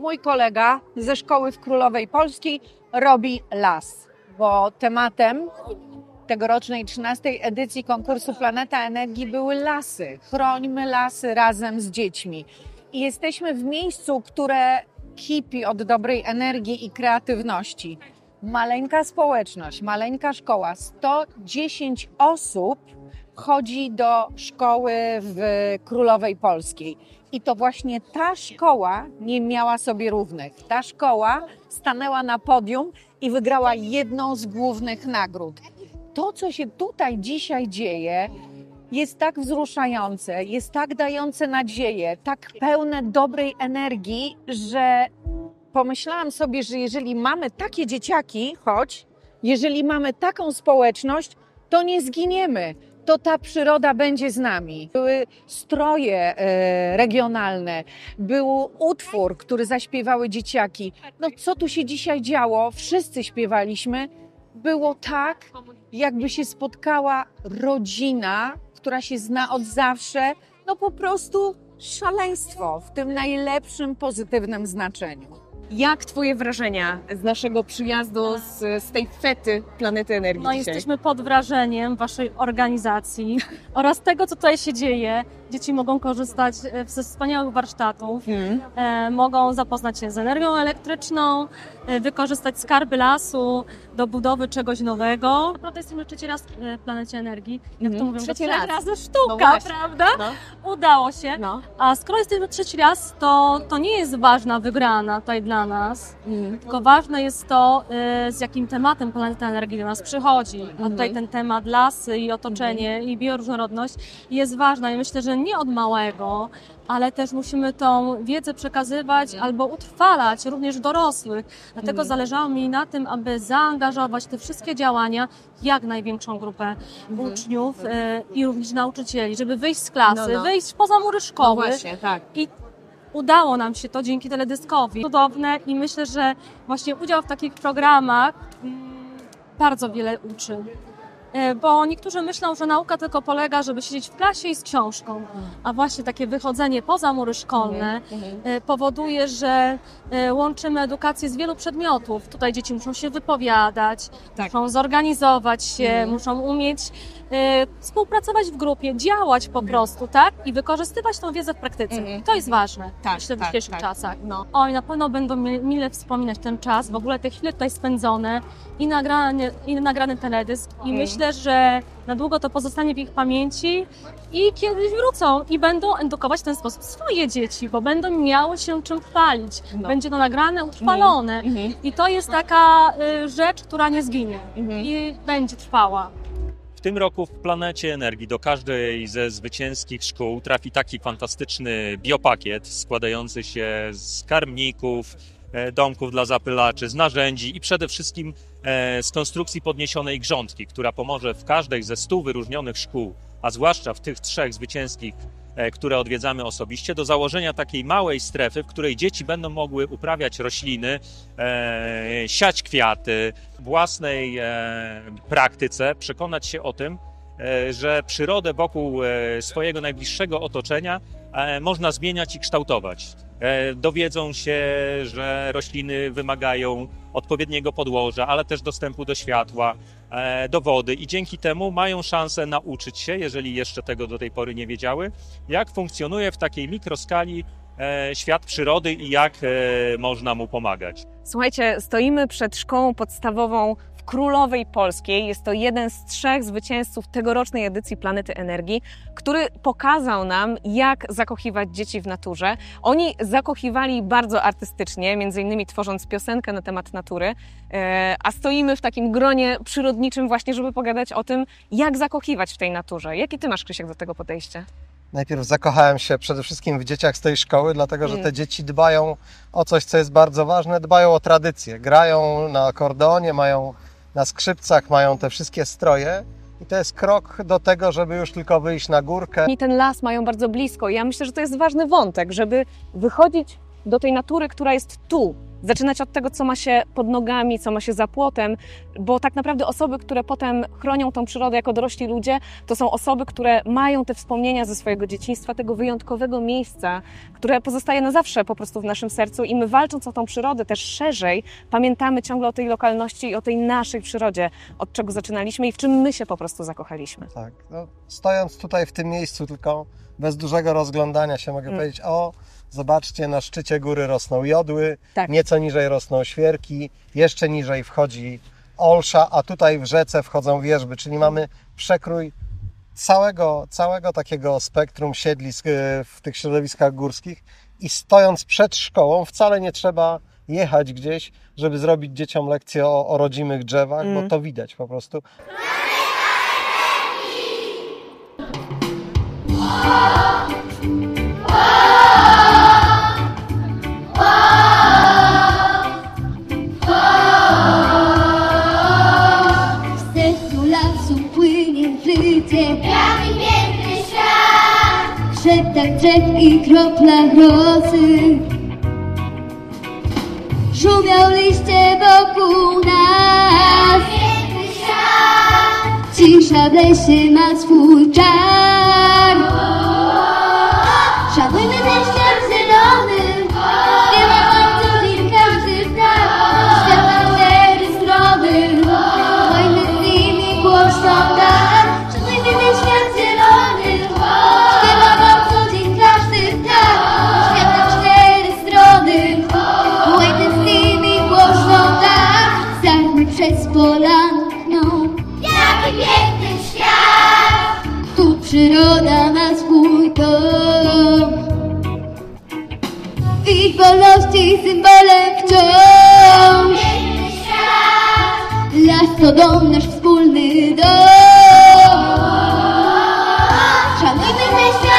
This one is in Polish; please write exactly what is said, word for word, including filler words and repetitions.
mój kolega ze szkoły w Królowej Polskiej robi las, bo tematem tegorocznej trzynastej edycji konkursu Planeta Energii były lasy. Chrońmy lasy razem z dziećmi. I jesteśmy w miejscu, które kipi od dobrej energii i kreatywności. Maleńka społeczność, maleńka szkoła, sto dziesięć osób chodzi do szkoły w Królowej Polskiej. I to właśnie ta szkoła nie miała sobie równych. Ta szkoła stanęła na podium i wygrała jedną z głównych nagród. To, co się tutaj dzisiaj dzieje, jest tak wzruszające, jest tak dające nadzieję, tak pełne dobrej energii, że pomyślałam sobie, że jeżeli mamy takie dzieciaki, choć jeżeli mamy taką społeczność, to nie zginiemy. To ta przyroda będzie z nami. Były stroje e, regionalne, był utwór, który zaśpiewały dzieciaki. No co tu się dzisiaj działo? Wszyscy śpiewaliśmy. Było tak, jakby się spotkała rodzina, która się zna od zawsze. No po prostu szaleństwo w tym najlepszym, pozytywnym znaczeniu. Jak Twoje wrażenia z naszego przyjazdu, z, z tej fety Planety Energii No dzisiaj? Jesteśmy pod wrażeniem Waszej organizacji oraz tego, co tutaj się dzieje. Dzieci mogą korzystać ze wspaniałych warsztatów, hmm. e, mogą zapoznać się z energią elektryczną, e, wykorzystać skarby lasu do budowy czegoś nowego. Naprawdę jesteśmy trzeci raz w Planecie Energii. Jak hmm. to mówią, trzeci raz. raz. razy sztuka, no prawda? No. Udało się. No. A skoro jesteśmy trzeci raz, to, to nie jest ważna wygrana tutaj dla nas, hmm. tylko ważne jest to, e, z jakim tematem Planeta Energii do nas przychodzi. A hmm. tutaj ten temat lasy i otoczenie hmm. i bioróżnorodność jest ważna i myślę, że nie od małego, ale też musimy tą wiedzę przekazywać albo utrwalać również dorosłych. Dlatego mm. zależało mi na tym, aby zaangażować te wszystkie działania jak największą grupę mm. uczniów e, i również nauczycieli, żeby wyjść z klasy, no, no. wyjść poza mury szkoły. No właśnie, tak. I udało nam się to dzięki teledyskowi. Cudowne i myślę, że właśnie udział w takich programach mm, bardzo wiele uczy. Bo niektórzy myślą, że nauka tylko polega, żeby siedzieć w klasie i z książką, a właśnie takie wychodzenie poza mury szkolne mm-hmm. powoduje, że łączymy edukację z wielu przedmiotów. Tutaj dzieci muszą się wypowiadać, tak. muszą zorganizować się, mm. muszą umieć e, współpracować w grupie, działać po mm. prostu, tak? I wykorzystywać tą wiedzę w praktyce. Mm. I to jest ważne, tak, myślę, w tak, dzisiejszych tak. czasach. No. Oj, na pewno będą mile wspominać ten czas, w ogóle te chwile tutaj spędzone i nagrany, i nagrany teledysk. I mm. myślę, że na długo to pozostanie w ich pamięci i kiedyś wrócą i będą edukować w ten sposób swoje dzieci, bo będą miały się czym chwalić. No. Będzie to nagrane, utrwalone. Mm. I to jest taka y, rzecz, która nie zginie mm. i będzie trwała. W tym roku w Planecie Energii do każdej ze zwycięskich szkół trafi taki fantastyczny biopakiet składający się z karmników, domków dla zapylaczy, z narzędzi i przede wszystkim z konstrukcji podniesionej grządki, która pomoże w każdej ze stu wyróżnionych szkół, a zwłaszcza w tych trzech zwycięskich, które odwiedzamy osobiście, do założenia takiej małej strefy, w której dzieci będą mogły uprawiać rośliny, siać kwiaty, w własnej praktyce przekonać się o tym, że przyrodę wokół swojego najbliższego otoczenia można zmieniać i kształtować. Dowiedzą się, że rośliny wymagają odpowiedniego podłoża, ale też dostępu do światła, do wody i dzięki temu mają szansę nauczyć się, jeżeli jeszcze tego do tej pory nie wiedziały, jak funkcjonuje w takiej mikroskali świat przyrody i jak można mu pomagać. Słuchajcie, stoimy przed szkołą podstawową w Królowej Polskiej. Jest to jeden z trzech zwycięzców tegorocznej edycji Planety Energii, który pokazał nam, jak zakochiwać dzieci w naturze. Oni zakochiwali bardzo artystycznie, między innymi tworząc piosenkę na temat natury, a stoimy w takim gronie przyrodniczym właśnie, żeby pogadać o tym, jak zakochiwać w tej naturze. Jakie ty masz, Krzysiek, do tego podejście? Najpierw zakochałem się przede wszystkim w dzieciach z tej szkoły, dlatego że te dzieci dbają o coś, co jest bardzo ważne, dbają o tradycję. Grają na akordeonie, mają na skrzypcach, mają te wszystkie stroje i to jest krok do tego, żeby już tylko wyjść na górkę. I ten las mają bardzo blisko i ja myślę, że to jest ważny wątek, żeby wychodzić do tej natury, która jest tu, Zaczynać od tego, co ma się pod nogami, co ma się za płotem, bo tak naprawdę osoby, które potem chronią tą przyrodę jako dorośli ludzie, to są osoby, które mają te wspomnienia ze swojego dzieciństwa, tego wyjątkowego miejsca, które pozostaje na zawsze po prostu w naszym sercu i my, walcząc o tą przyrodę też szerzej, pamiętamy ciągle o tej lokalności i o tej naszej przyrodzie, od czego zaczynaliśmy i w czym my się po prostu zakochaliśmy. Tak, no, stojąc tutaj w tym miejscu tylko bez dużego rozglądania się mogę mm. powiedzieć, o, zobaczcie, na szczycie góry rosną jodły, tak. Nieco niżej rosną świerki, jeszcze niżej wchodzi olsza, a tutaj w rzece wchodzą wierzby, czyli mamy przekrój całego, całego takiego spektrum siedlisk w tych środowiskach górskich i stojąc przed szkołą wcale nie trzeba jechać gdzieś, żeby zrobić dzieciom lekcję o, o rodzimych drzewach, mm. bo to widać po prostu. Z sercu lasu płynie życie, jaki piękny świat, w szeptach drzew i kroplach rosy. Szumią liście wokół nas, piękny świat, cisza w lesie ma swój czar. Szanujmy ten świat zielony, śpiewa co dzień każdy ptak, świat ma cztery strony, wojny z nimi głośno tak. Szanujmy ten świat zielony, śpiewa co dzień każdy ptak, świat ma cztery strony, wojny z nimi głośno tak. Sarny przez pola tchną, jaki piękny świat, tu przyroda ma swój dom. I wolności symbolem wciąż, piękny świat, las to dom, nasz wspólny dom. Szanujmy ten świat.